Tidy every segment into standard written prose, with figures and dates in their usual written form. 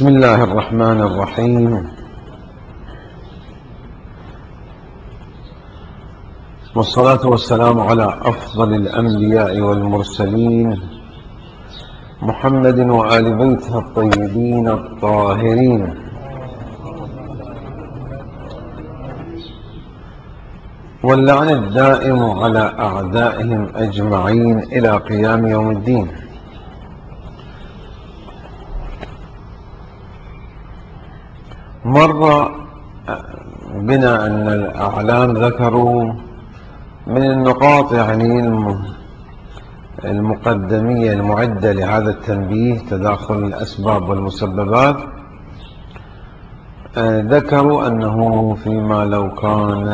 بسم الله الرحمن الرحيم، والصلاة والسلام على أفضل الأنبياء والمرسلين محمد وآل بيته الطيبين الطاهرين، واللعن الدائم على أعدائهم أجمعين إلى قيام يوم الدين. مر بنا أن الأعلام ذكروا من النقاط المقدمية المعدة لهذا التنبيه تداخل الأسباب والمسببات. ذكروا أنه فيما لو كان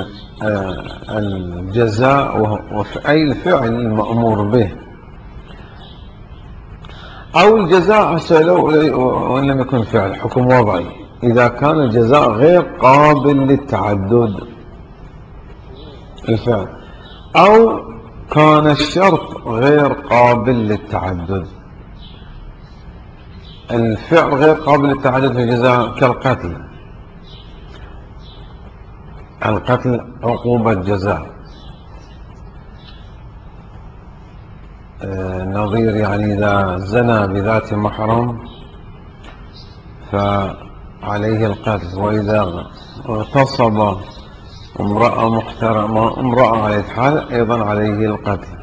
الجزاء أي الفعل المأمور به أو الجزاء وإن لم يكن فعل حكم وضعي، إذا كان الجزاء غير قابل للتعدد الفعل، أو كان الشرط غير قابل للتعدد. الفعل غير قابل للتعدد في الجزاء كالقتل، القتل عقوبة جزاء، نظير إذا زنى بذات محرم فعليه القتل، وإذا اغتصب امرأة محترمة امرأة على حال أيضا عليه القتل.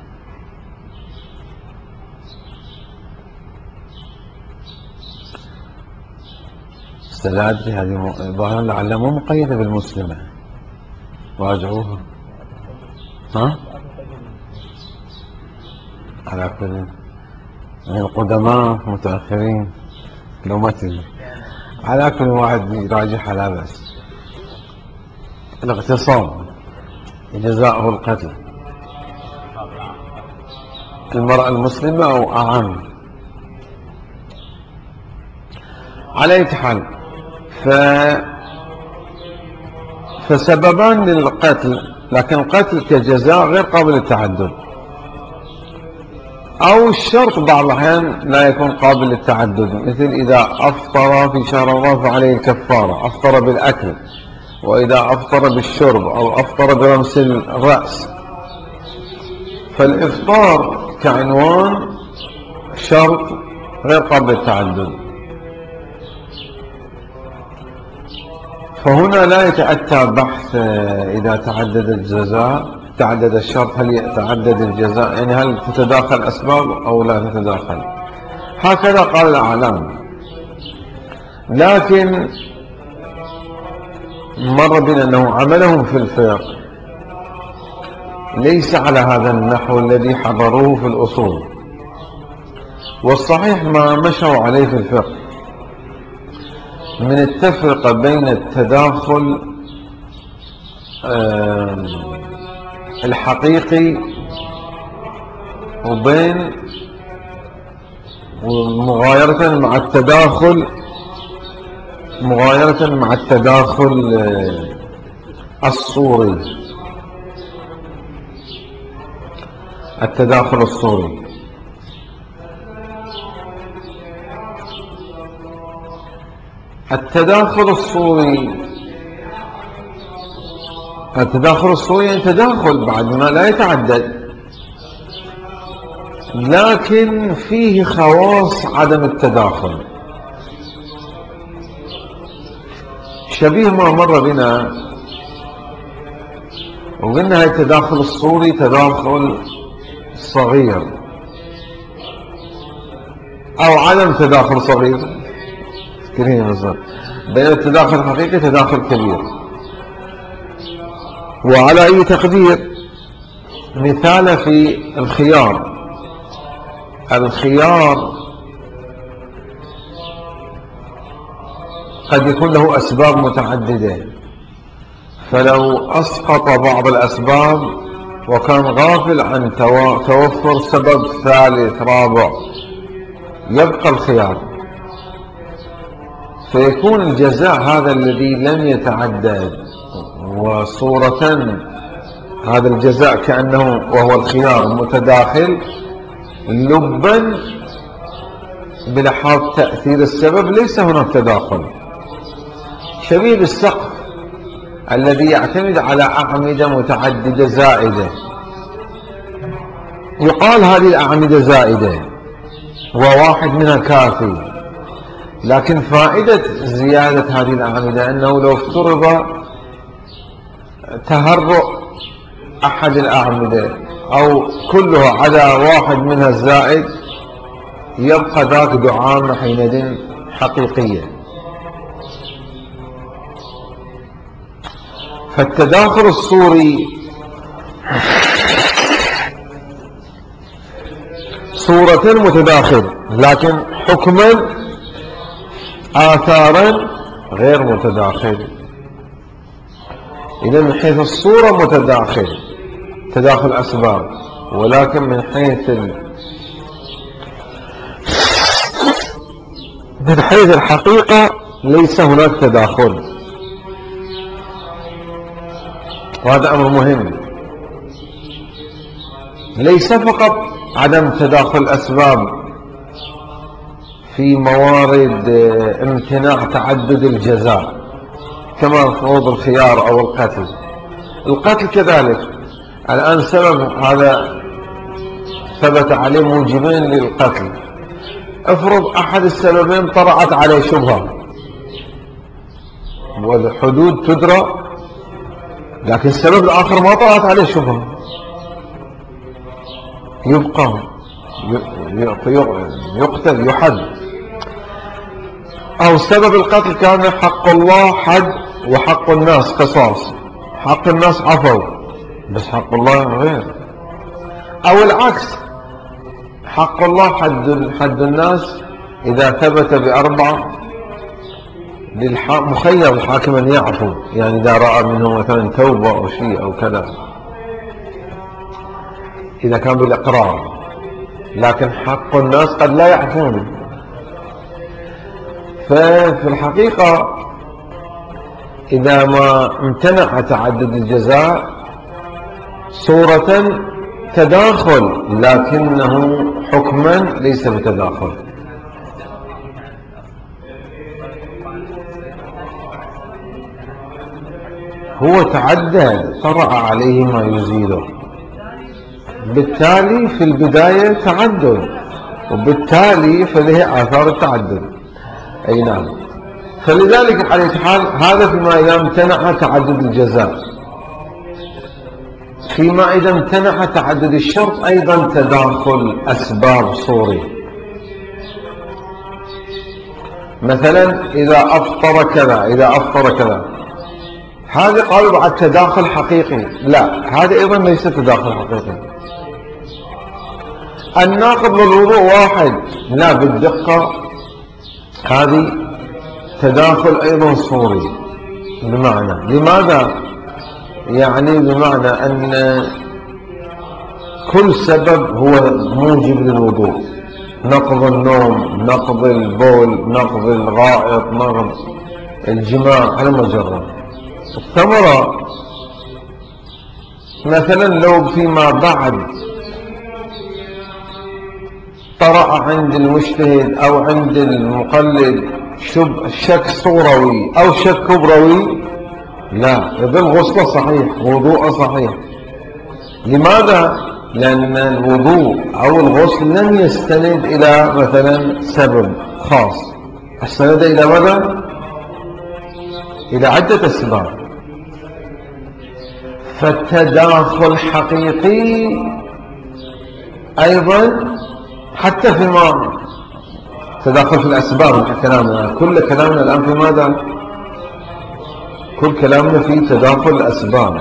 استدعت هذه ظاهرا لعلها مو مقيدة بالمسلمة، راجعوها. على كل من القدماء متأخرين لو ما تجي، على كل واحد يراجعها لا بأس. الاغتصاب جزاؤه القتل، المرأة المسلمة أو أعم على أي حال. فسببان للقتل، لكن القتل كجزاء غير قابل للتعدد، أو الشرط بعض الأحيان لا يكون قابل للتعدد، مثل إذا أفطر في شهر رمضان فعليه الكفارة، أفطر بالأكل، وإذا أفطر بالشرب أو أفطر برمس الرأس. فالإفطار كعنوان شرط غير قابل للتعدد، فهنا لا يتأتى بحث إذا تعدد الجزاء تعدد الشرط هل يتعدد الجزاء، هل تتداخل أسباب أو لا تتداخل. هكذا قال الأعلام. لكن مر بنا أنه عملهم في الفقه ليس على هذا النحو الذي حضروه في الأصول، والصحيح ما مشوا عليه في الفقه من التفرقة بين التداخل الحقيقي وبين مغايرة مع التداخل الصوري. التداخل الصوري يعني تداخل بعد ما لا يتعدد، لكن فيه خواص عدم التداخل، شبيه ما مر بنا وقلنا هاي التداخل الصوري تداخل صغير أو عدم تداخل صغير، بين التداخل الحقيقي تداخل كبير. وعلى أي تقدير مثال في الخيار قد يكون له أسباب متعددة، فلو أسقط بعض الأسباب وكان غافل عن توفر سبب ثالث رابع يبقى الخيار، فيكون الجزاء هذا الذي لم يتعدد وصورة هذا الجزاء كأنه وهو الخيار متداخل لبا بلحاظ تأثير السبب ليس هناك تداخل، شبيه بالسقف الذي يعتمد على أعمدة متعددة زائدة. يقال هذه الأعمدة زائدة وواحد منها كافي، لكن فائدة زيادة هذه الأعمدة أنه لو افترض تهرؤ أحد الأعمدة أو كلها على واحد منها الزائد يبقى ذاك دعامة حينئذ حقيقية. فالتداخل الصوري صورة متداخل، لكن حكما آثارا غير متداخل. إذا من حيث الصورة متداخل، تداخل أسباب، ولكن من حيث الحقيقة ليس هناك تداخل، وهذا أمر مهم. ليس فقط عدم تداخل الأسباب في موارد امتناع تعدد الجزاء كما فروض الخيار أو القتل كذلك. الآن سبب هذا ثبت عليه موجبين للقتل، افرض أحد السببين طرأت عليه شبهة والحدود تدرى، لكن السبب الآخر ما طرأت عليه شبهة، يبقى يقتل يحد. أو سبب القتل كان حق الله حد وحق الناس قصاص، حق الناس عفو بس حق الله غير. أو العكس، حق الله حد الناس إذا ثبت بأربعة مخير الحاكم أن يعفو، يعني إذا رأى منه مثلا توبة أو شيء أو كذا إذا كان بالإقرار، لكن حق الناس قد لا يعفون. ففي الحقيقة إذا ما امتنع تعدد الجزاء صورة تداخل، لكنه حكما ليس بتداخل. هو تعدد، طرأ عليه ما يزيله، بالتالي في البداية تعدد، وبالتالي فله آثار التعدد. أي نعم. فلذلك على حال هذا فيما إذا امتنع تعدد الجزاء. فيما إذا امتنع تعدد الشرط أيضا تداخل أسباب صوري. مثلا إذا أفطر كذا، إذا أفطر كذا، هذا قالوا بعد تداخل حقيقي. لا، هذا أيضا ليس تداخل حقيقي. الناقض للوضوء واحد، لا بالدقة، هذه تداخل أيضا صوري. بمعنى لماذا؟ يعني بمعنى أن كل سبب هو موجب للوضوء، نقض النوم، نقض البول، نقض الغائط، نقض الجماع على مجرد. الثمرة مثلا لو فيما بعد طرأ عند المجتهد أو عند المقلد شك صوروي أو شك كبروي، لا، يظل غسله صحيح، وضوءه صحيح. لماذا؟ لأن الوضوء أو الغسل لم يستند إلى مثلا سبب خاص، استند إلى ماذا؟ إلى عدة أسباب. فالتداخل حقيقي أيضا، حتى فيما تداخل في الأسباب. كلامنا كل كلامنا الآن في ماذا؟ كل كلامنا في تداخل الأسباب.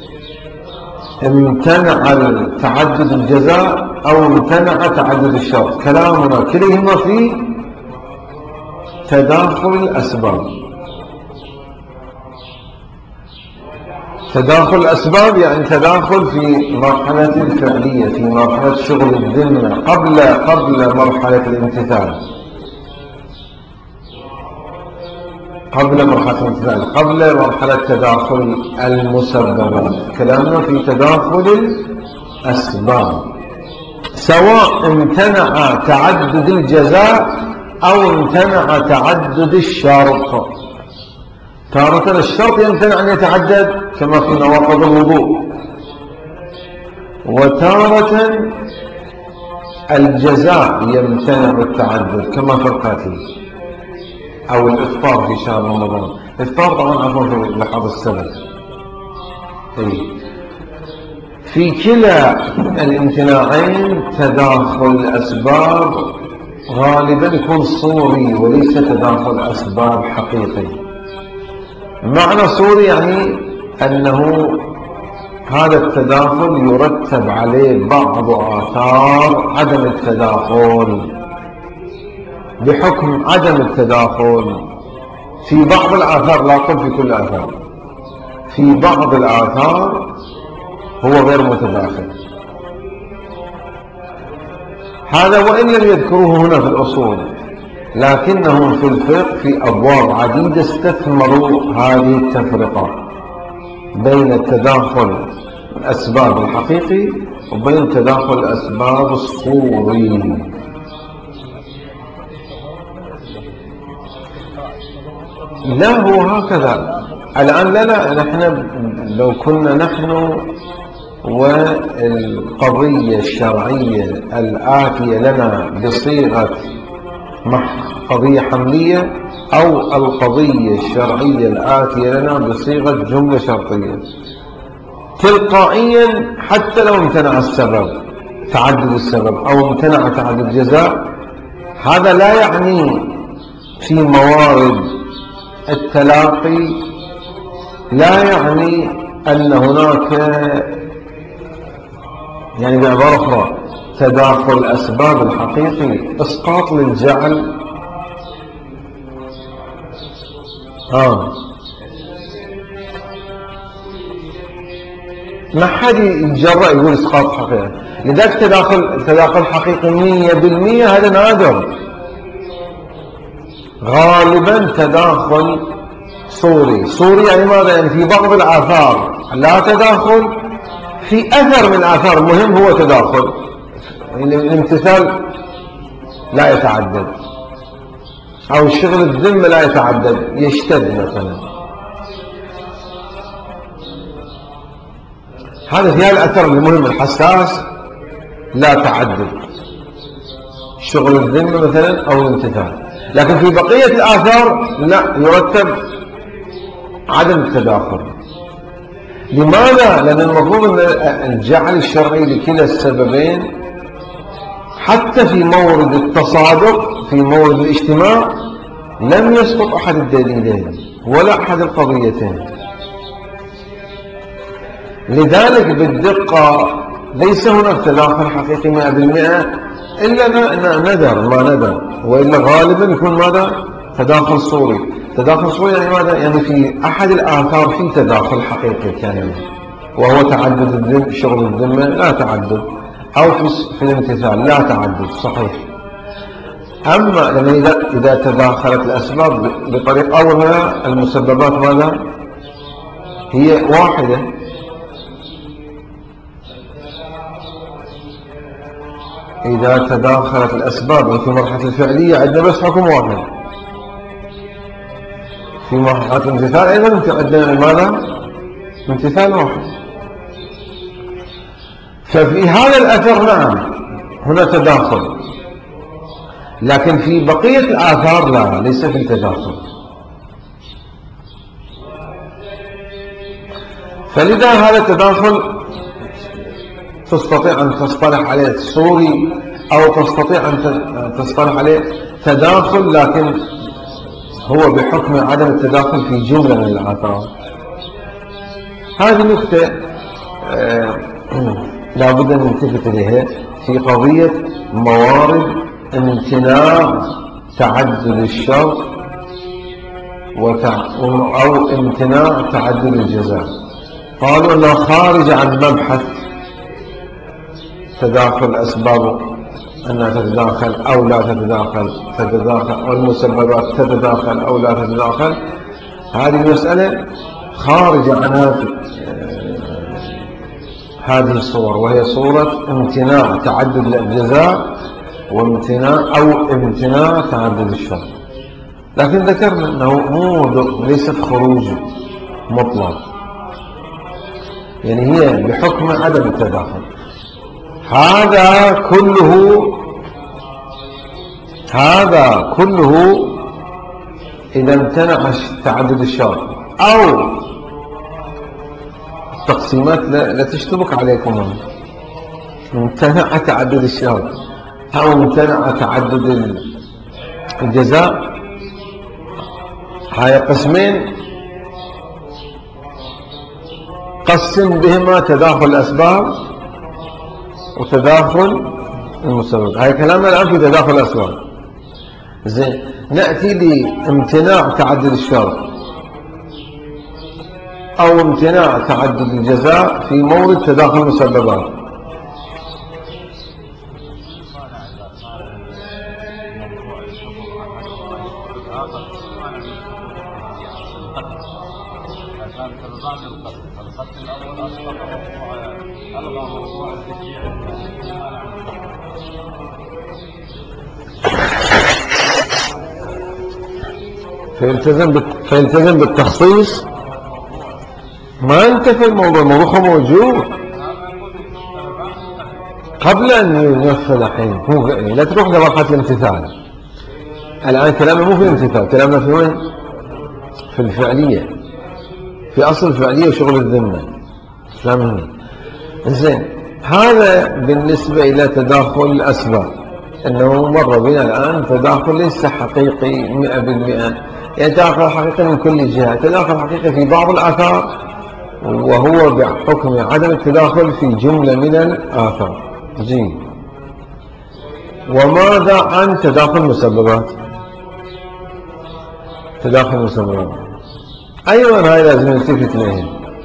امتنع تعدد الجزاء أو امتنع تعدد الشرط، كلامنا كلهما في تداخل الأسباب. تداخل الأسباب يعني تداخل في مرحلة الفعلية، في مرحلة شغل الذمة قبل مرحلة الامتثال، قبل مرحلة تداخل المسببات. كلامنا في تداخل الأسباب، سواء امتنع تعدد الجزاء أو امتنع تعدد الشرط. تارة الشرط يمتنع أن يتعدد كما في نواقض الوضوء، وتارة الجزاء يمتنع التعدد كما في القتل أو الإفطار في شهر رمضان. الإفطار طبعا عفوا في لحظة السبب. في كلا الامتناعين تداخل الأسباب غالبا يكون صوري وليس تداخل أسباب حقيقي. معنى صوري يعني أنه هذا التداخل يرتب عليه بعض آثار عدم التداخل. بحكم عدم التداخل في بعض الآثار، لا أقول في كل الآثار، في بعض الآثار هو غير متداخل. هذا وإن لم يذكروه هنا في الأصول، لكنهم في الفقه في أبواب عديدة استثمروا هذه التفرقة بين التداخل الأسباب الحقيقي وبين تداخل الأسباب الصوري. لا هو هكذا الآن. لا نحن لو كنا نحن والقضية الشرعية الآتية لنا بصيغة قضية حملية أو القضية الشرعية الآتية لنا بصيغة جملة شرطية، تلقائيا حتى لو امتنع السبب تعدد السبب أو امتنع تعدد الجزاء، هذا لا يعني في موارد التلاقي، لا يعني أن هناك يعني بعبارة أخرى تداخل الأسباب الحقيقي إسقاط للجعل. ما حد يتجرأ يقول إسقاط حقيقي. لذلك تداخل حقيقي 100% هذا نادر. غالبا تداخل صوري يعني ماذا؟ يعني في بعض الآثار لا تداخل، في أثر من الآثار المهم هو تداخل. الامتثال لا يتعدد أو شغل الذمة لا يتعدد، يشتد مثلا. هذا في الأثر المهم الحساس لا تعدد، شغل الذمة مثلا أو الامتثال. لكن في بقية الآثار لا يرتب عدم التداخل. لماذا؟ لأن المفروض أن الجعل الشرعي لكلا السببين حتى في مورد التصادق في مورد الاجتماع لم يسقط أحد الدليلين ولا أحد القضيتين. لذلك بالدقة ليس هناك تداخل حقيقي 100% إلا ندر ما ندر، وإلا غالبا يكون ماذا؟ تداخل صوري. تداخل صوري يعني ماذا؟ يعني في أحد الآثار في تداخل حقيقي كان، وهو تعدد الذمة، شغل الذمة لا تعدد، أو في الامتثال لا تعدد صحيح. أما لما إذا تداخلت الأسباب بطريقة أولها المسببات ماذا؟ هي واحدة. إذا تداخلت الأسباب في مرحلة الفعلية عندنا بس حكم واحد، في مرحلة الامتثال أيضا عندنا ماذا؟ امتثال واحد. ففي هذا الأثر نعم هنا تداخل، لكن في بقية الآثار لا، ليس في تداخل. فلذا هذا التداخل تستطيع أن تصطلح عليه صوري أو تستطيع أن تصطلح عليه تداخل، لكن هو بحكم عدم التداخل في جملة من الآثار. هذه نقطة لا بد أن نلتفت إليها في قضية موارد امتناع تعدد الشرط أو امتناع تعدد الجزاء. قالوا أنها خارج عن مبحث تداخل الأسباب، أنها تتداخل أو لا تتداخل، والمسببات تتداخل أو لا تتداخل. هذه المسألة خارجة عن هذه الصور، وهي صورة امتناع تعدد الجزاء وامتناع أو امتناع تعدد الشرط. لكن ذكرنا أنه ليست خروج مطلق، يعني هي بحكم عدم التداخل. هذا كله إذا امتنع تعدد الشرط، أو التقسيمات لا تشتبك عليكم. امتنع تعدد الشرط أو امتنع تعدد الجزاء، هاي قسمين قسم بهما تداخل الأسباب وتداخل المسبب. هاي كلامنا الآن في تداخل الأسباب. زين، نأتي لامتناع تعدد الشرط أو امتناع تعدد الجزاء في مورد تداخل المسببات. فيلتزم بالتخصيص. ما انتفى الموضوع موجود قبل أن ينفذ. الحين لا تروح لمرحلة الامتثال. الآن كلامنا مو في الامتثال، كلامنا في وين؟ في الفعلية، في أصل الفعلية وشغل الذمة. كلامنا زين. هذا بالنسبة إلى تداخل الأسباب، أنه مر بنا الآن تداخل ليس حقيقي 100%، يعني تداخل حقيقي من كل جهة، تداخل حقيقي في بعض الآثار، وهو بحكم عدم التداخل في جملة من الآثار. جيد. وماذا عن تداخل المسببات؟ تداخل المسببات أيضا هاي لازم نلتفت إليه،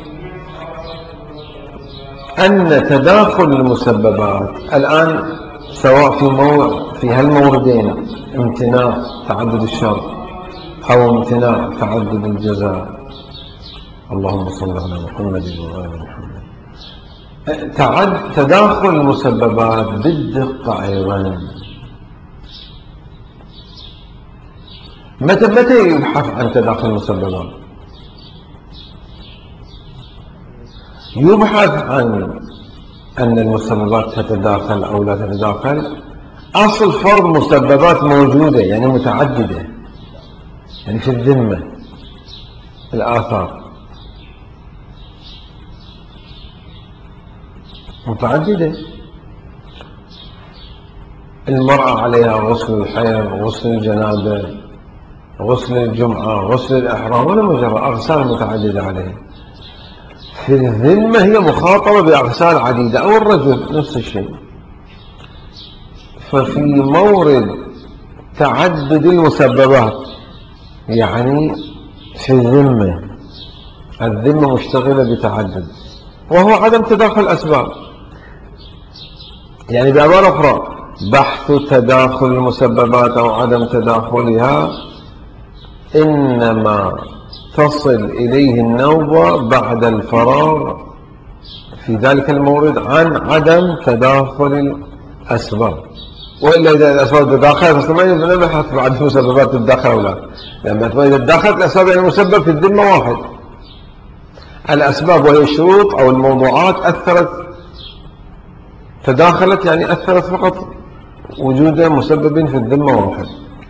أن تداخل المسببات الآن سواء في هالموردين امتناع تعدد الشرط أو امتناع تعدد الجزاء، اللهم صل على محمد وآل محمد، تداخل المسببات بالدقة أيضا. متى يبحث عن تداخل المسببات؟ يبحث عن أن المسببات تتداخل أو لا تتداخل. أصل فرض مسببات موجودة، يعني متعددة، يعني في الذمة الآثار متعددة. المرأة عليها غسل الحيض، غسل الجنابة، غسل الجمعة، غسل الإحرام، ولا مجرد أغسال متعددة عليها. في الذمة هي مخاطبة بأغسال عديدة، أو الرجل نفس الشيء. ففي مورد تعدد المسببات، يعني في الذمة مشتغلة بتعدد، وهو عدم تداخل الأسباب. يعني بعبارة أخرى، بحث تداخل المسببات أو عدم تداخلها إنما تصل إليه النوبة بعد الفراغ في ذلك المورد عن عدم تداخل الأسباب. وإلا إذا الأسباب تداخلت فما نبحث بعد المسببات تتداخل أو لا، لأن إذا تداخلت الأسباب يعني المسبب في الذمة واحد. الأسباب وهي الشروط أو الموضوعات أثرت، تداخلت يعني أثرت فقط وجود مسبب في الذمة واحد.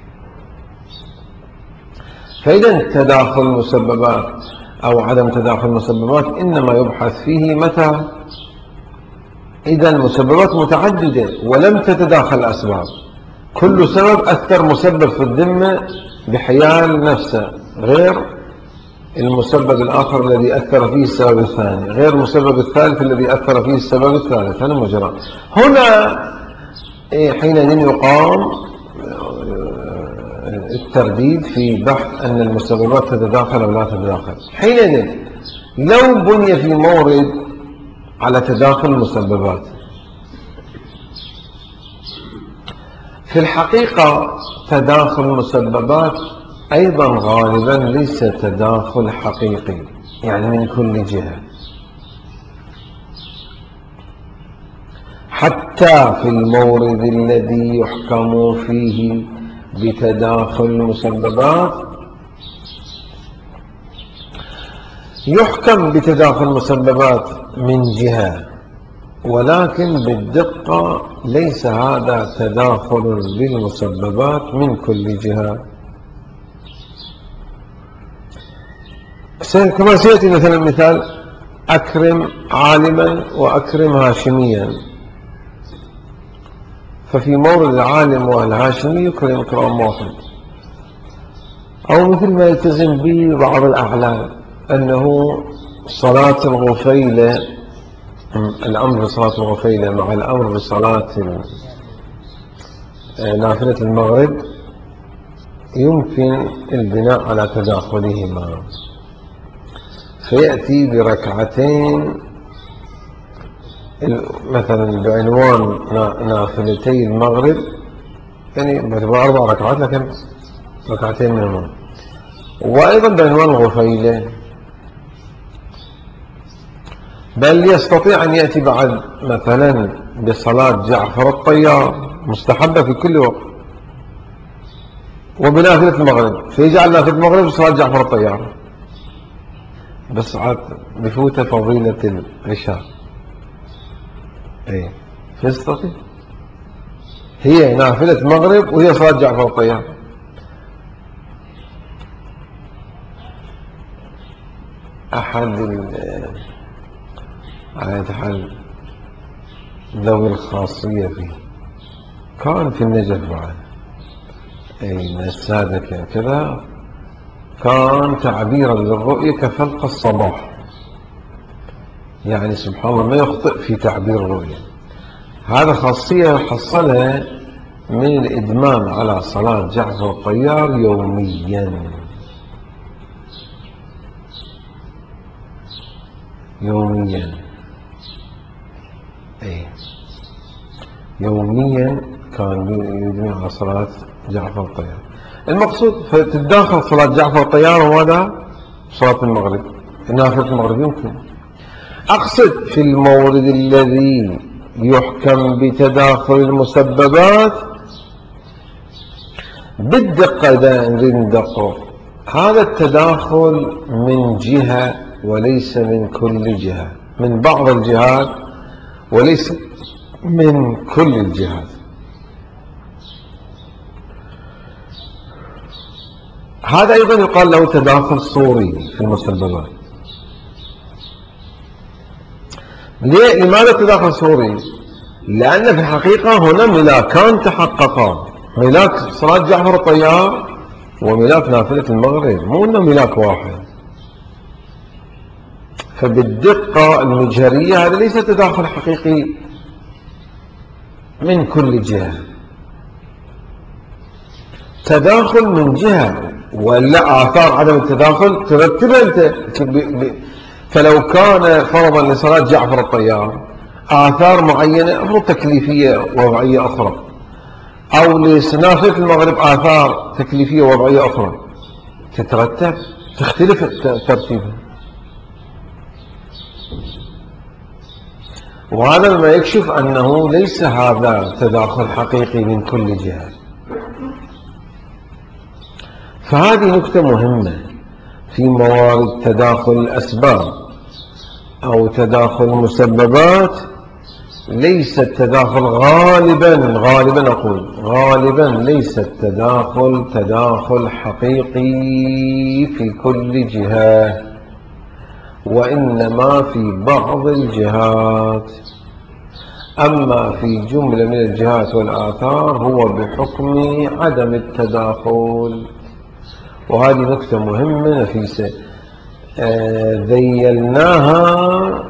فإذا تداخل المسببات أو عدم تداخل المسببات إنما يبحث فيه متى؟ إذا المسببات متعددة ولم تتداخل الأسباب، كل سبب أثر مسبب في الذمة بحيال نفسه، غير المسبب الآخر الذي أثر فيه السبب الثاني، غير المسبب الثالث الذي أثر فيه السبب الثالث. هذا مجرى. هنا حينئذ يقام الترديد في بحث أن المسببات تتداخل أو لا تتداخل. حينئذ لو بني في مورد على تداخل المسببات، في الحقيقة تداخل المسببات أيضا غالبا ليس تداخل حقيقي، يعني من كل جهة. حتى في المورد الذي يحكم فيه بتداخل المسببات يحكم بتداخل المسببات من جهة، ولكن بالدقة ليس هذا تداخل بالمسببات من كل جهة. كما سيأتي مثلا مثال: أكرم عالما وأكرم هاشميا، ففي مورد العالم والهاشمي يكرم إكرام واحد. أو مثل ما يلتزم به بعض الأعلام أنه صلاة الغفيلة، الأمر بصلاة الغفيلة مع الأمر بصلاة نافلة المغرب يمكن البناء على تداخلهما، فيأتي بركعتين مثلا بعنوان نافلتي المغرب، يعني 4 ركعات لكن ركعتين منهما، وأيضا بعنوان الغفيلة. بل يستطيع أن يأتي بعد مثلا بصلاة جعفر الطيار مستحبة في كل وقت، وبنافلة المغرب، فيجعل نافلة المغرب بصلاة جعفر الطيار، بس عاد بفوت فضيلة العشاء. ايه فيستطيع، هي نافلة المغرب وهي صلاة جعفر الطيار. أحد ذوي الخاصية فيه كان في النجف بعد، من السادة كذا، كان تعبيرا للرؤية كفلق الصباح، يعني سبحان الله ما يخطئ في تعبير الرؤية. هذا خاصية حصلها من الإدمان على صلاة جعفر الطيار يوميا يوميا كان يدمن على صلاة جعفر الطيار. المقصود فتتداخل صلاة جعفر الطيار وماذا؟ صلاة المغرب، نافلة المغرب يمكن. أقصد في المورد الذي يحكم بتداخل المسببات بالدقة، إذا نريد ندقق هذا التداخل من جهة وليس من كل جهة، من بعض الجهات وليس من كل الجهات. هذا أيضا يقال له تداخل صوري في المسببات. لماذا تداخل صوري؟ لأن في الحقيقة هنا ملاكان تحققا، ملاك صلاة جعفر الطيار وملاك نافلة المغرب، مو إنه ملاك واحد. فبالدقة المجهرية هذا ليس تداخل حقيقي من كل جهة، تداخل من جهة، ولا آثار عدم التداخل ترتبها أنت. فلو كان فرضا لصلاة جعفر الطيار آثار معينة أمر تكليفية وضعية أخرى، أو لنافلة المغرب آثار تكليفية وضعية أخرى، تترتب تختلف ترتيبها. وهذا ما يكشف أنه ليس هذا تداخل حقيقي من كل جهة. فهذه نكتة مهمة في موارد تداخل الأسباب أو تداخل المسببات. ليس التداخل غالبا أقول غالبا ليس التداخل تداخل حقيقي في كل جهة، وإنما في بعض الجهات. أما في جملة من الجهات والآثار هو بحكم عدم التداخل. وهذه نكتة مهمة نفيسة ذيلناها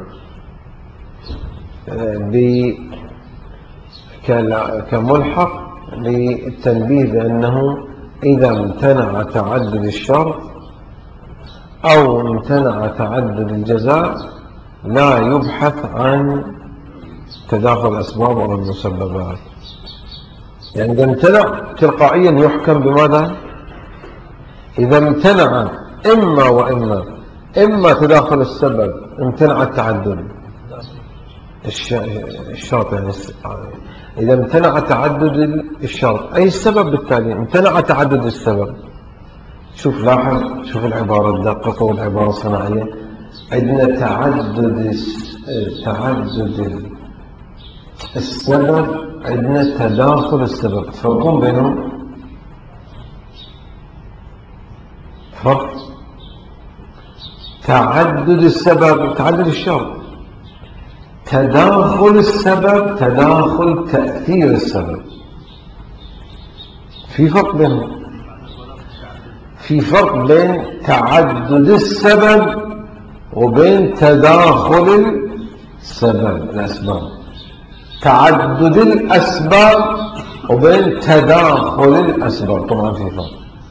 كملحق للتنبيه بأنه إذا امتنع تعدد الشرط أو امتنع تعدد الجزاء لا يبحث عن تداخل الأسباب أو المسببات. يعني إذا امتنع تلقائيا يحكم بماذا؟ إذا امتنع إما وإما، إما تداخل السبب امتنع التعدد، الشرط يعني إذا امتنع تعدد الشرط أي السبب بالتالي امتنع تعدد السبب. شوف لاحظ، شوف العبارة الدقيقة والعبارة الصناعية. عندنا تعدد السبب، عندنا تداخل السبب. تفرقون بينهم؟ فرق تعدد السبب تعدد الشرط، تداخل السبب تداخل تأثير السبب. في فرق بينهم. في فرق بين تعدد السبب وبين تداخل السبب الأسباب. تعدد الأسباب وبين تداخل الأسباب طبعا في فرق.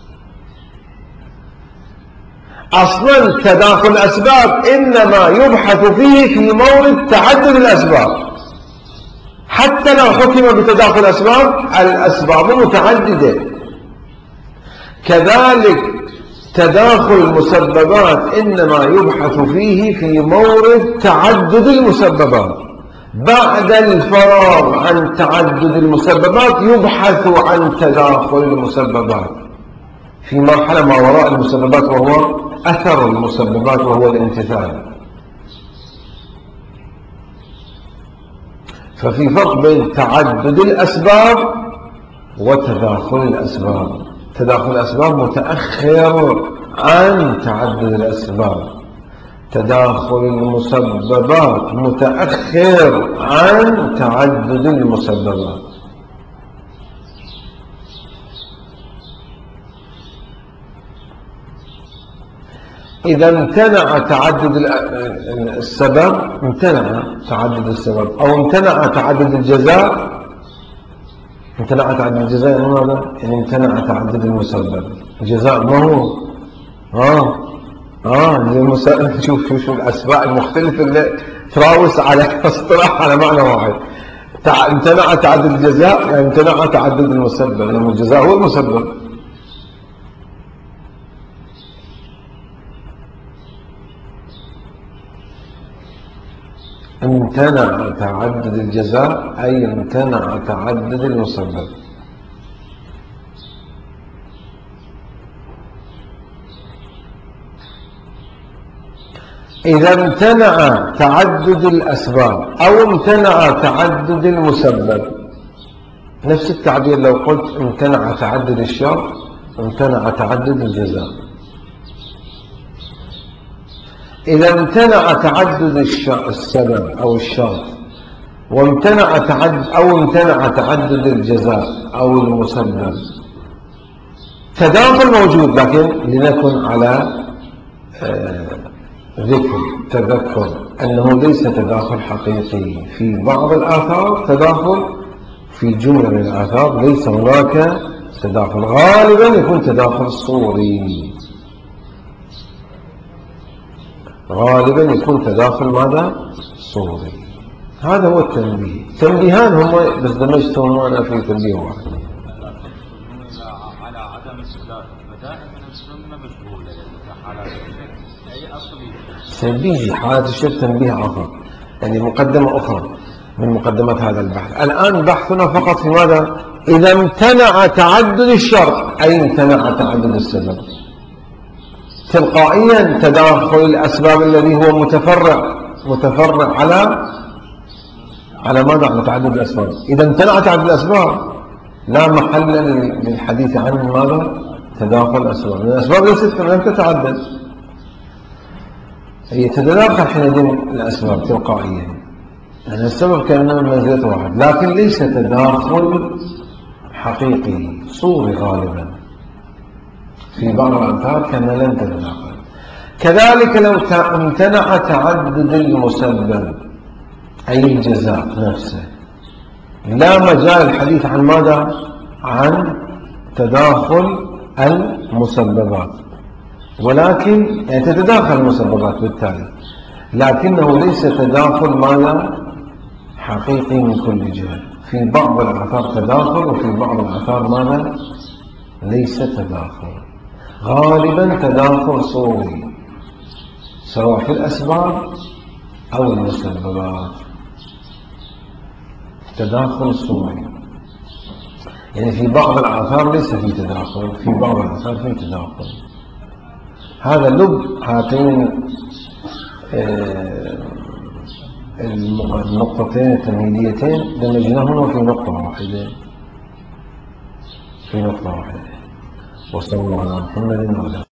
أصلا تداخل الأسباب إنما يبحث فيه في مورد تعدد الأسباب. حتى لو حكم بتداخل الأسباب، الأسباب متعددة. كذلك تداخل المسببات إنما يبحث فيه في مورد تعدد المسببات. بعد الفراغ عن تعدد المسببات يبحث عن تداخل المسببات في مرحلة ما وراء المسببات، وهو أثر المسببات وهو الامتثال. ففي فرق بين تعدد الأسباب وتداخل الأسباب. تداخل الأسباب متأخر عن تعدد الأسباب، تداخل المسببات متأخر عن تعدد المسببات. إذا امتنع تعدد السبب، امتنع تعدد السبب، أو امتنع تعدد الجزاء. امتنع تعدد الجزاء يعني ماذا؟ يعني امتنع تعدد المسبب. الجزاء ما هو شوف الأسماء المختلفة اللي تراوس على اصطلاح على معنى واحد. امتنع تعدد الجزاء يعني امتنع تعدد المسبب، لأن الجزاء هو المسبب. امتنع تعدد الجزاء أي امتنع تعدد المسبب. إذا امتنع تعدد الأسباب أو امتنع تعدد المسبب، نفس التعبير لو قلت امتنع تعدد الشرط امتنع تعدد الجزاء. إذا امتنع تعدد السبب أو الشرط وامتنع امتنع تعدد الجزاء أو المسبب، تداخل موجود، لكن لنكن على تذكر أنه ليس تداخل حقيقي. في بعض الآثار تداخل، في جملة من الآثار ليس هناك تداخل. غالبا يكون تداخل صوري، غالبا يكون تداخل ماذا؟ صوري. هذا هو التنبيه. تنبيهان هم بس دمجتهم أنا في تنبيه واحد. على عدم بدائع من السنة مشغولة حالات أي أصلي. تنبيه حالات الشرك تنبيه آخر، يعني مقدمة أخرى من مقدمات هذا البحث. الآن بحثنا فقط في ماذا؟ إذا امتنع تعدد الشرط أي امتنع تعدد السبب. تلقائيا تداخل الأسباب الذي هو متفرع على ماذا؟ على تعدد الأسباب. إذا امتنع تعدد الأسباب لا محل للحديث عن ماذا؟ تداخل الأسباب. الأسباب ليست لم تتعدد، هي تتداخل حينئذ الأسباب تلقائيا، يعني السبب كان من منزلة واحد، لكن ليس تداخل حقيقي صوري. غالبا في بعض الأمثال كان لن تتداخل. كذلك لو امتنع تعدد المسبب أي الجزاء نفسه، لا مجال الحديث عن ماذا؟ عن تداخل المسببات، ولكن يعني تتداخل المسببات بالتالي، لكنه ليس تداخل ماذا؟ حقيقي من كل جهة. في بعض الآثار تداخل وفي بعض الآثار ماذا؟ ليس تداخل. غالبا تداخل صوري سواء في الأسباب أو المسببات. تداخل صوري، يعني في بعض الآثار ليس في تداخل، في بعض الآثار في تداخل. هذا لب هاتين النقطتين التمهيديتين دمجناهما في نقطة واحدة، وصلى الله على محمد وعلى